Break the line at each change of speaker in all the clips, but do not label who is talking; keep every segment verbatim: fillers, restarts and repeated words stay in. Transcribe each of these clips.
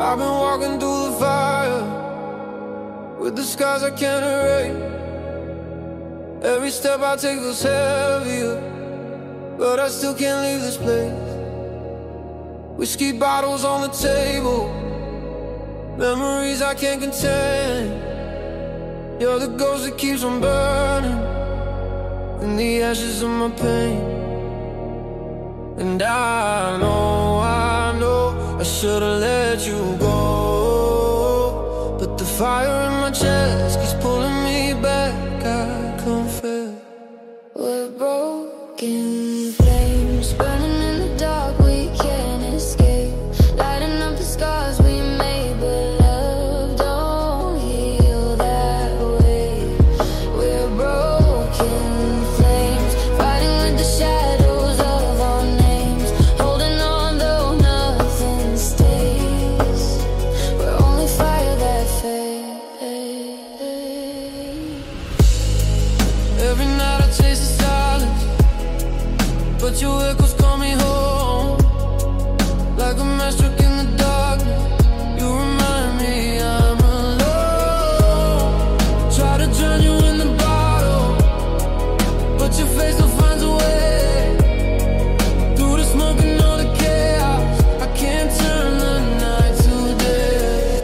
I've been walking through the fire with the scars I can't erase. Every step I take feels heavier, but I still can't leave this place. Whiskey bottles on the table, memories I can't contain. You're the ghost that keeps on burning in the ashes of my pain. And I know, I know I should've let you go, but the fire in my chest keeps pulling me back. I confess,
we're broken flames, burning in the dark, we can't escape. Lighting up the scars we made, but love don't heal that way. We're broken flames, fighting with the shadows of our names, holding on though nothing stays. We're only fire that fades.
every night I chase the silence, but your echoes call me home. Like a match struck in the darkness, you remind me I'm alone. Try to drown you in the bottle, but your face still finds a way. Through the smoke and all the chaos, I can't turn the night to day.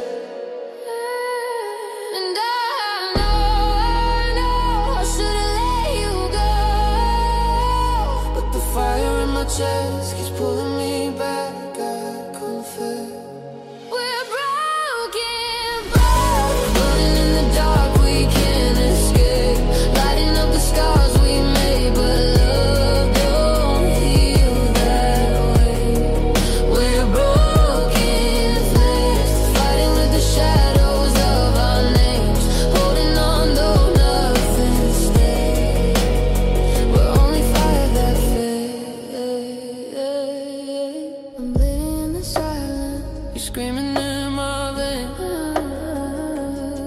And I know, I know I should've let you go,
But the fire in my chest keeps pulling me back. I confess,
we're broken bones, floating in the dark, we can't escape. Lighting up the scars we made, but love don't heal that way. We're broken flames, fighting with the shadows of our names, holding on though nothing stays. We're only fire that fades. I'm bleeding in the silence,
you're screaming in my veins,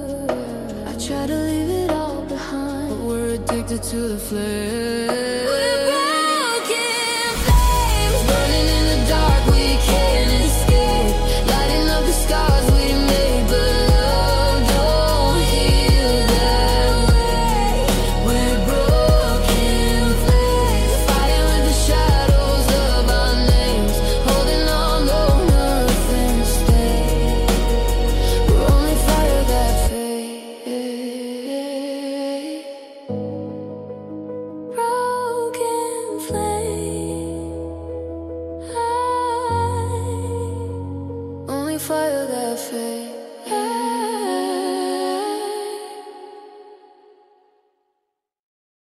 I try to leave it all behind,
but we're addicted to the flame.